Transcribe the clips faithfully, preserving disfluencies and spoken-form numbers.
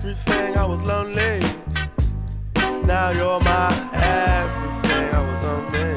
everything, I was lonely. Now you're my everything, I was on me.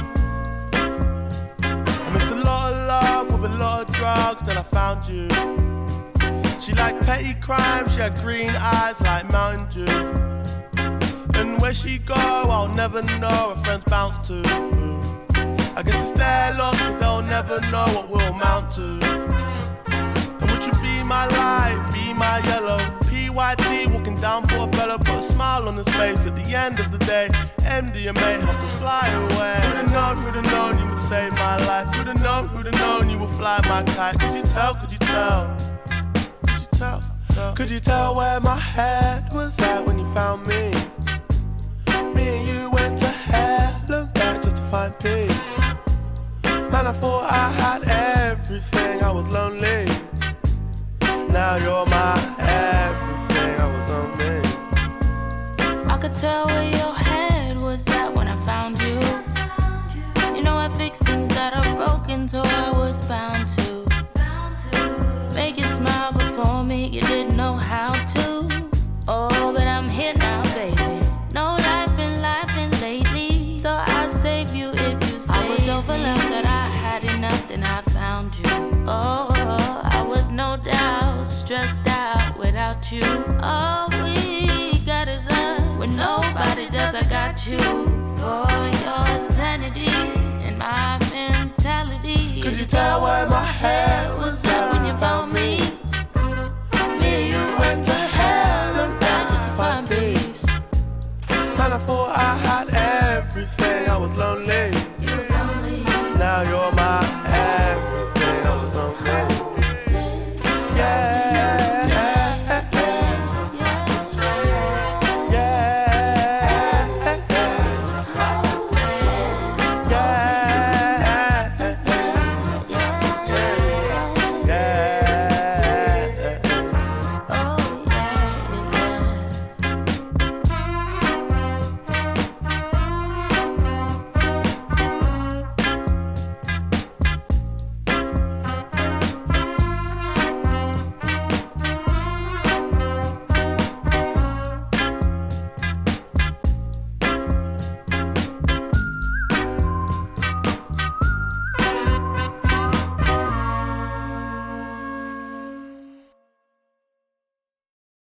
I missed a lot of love with a lot of drugs, then I found you. She liked petty crime, she had green eyes like Mountain Dew. And where she go, I'll never know, her friends bounce to. I guess it's their loss, cause they'll never know what we'll amount to. And would you be my light, be my yellow? P Y T walking down Portobello, put a smile on his face at the end of the day. M D M A helped us fly away. Who'd have known, who'd have known you would save my life? Who'd have known, who'd have known you would fly my kite? Could you tell, could you tell? Could you tell? Could you tell where my head was at when you found me? Me and you went to hell and back just to find peace. Man, I thought I had everything, I was lonely. Now you're my everything, I was on me. I could tell where your head was at when I found you. You know I fixed things that are broken, so I was bound to make you smile before me, you didn't know how to. Oh, but I'm here now, baby. No life been lifing lately, so I'll save you if you save me. I was so full of that I had enough, then I found you. Oh, I was no doubt stressed out without you. All we got is us. When nobody does, I got you. For your sanity and my mentality. Could you tell where my head was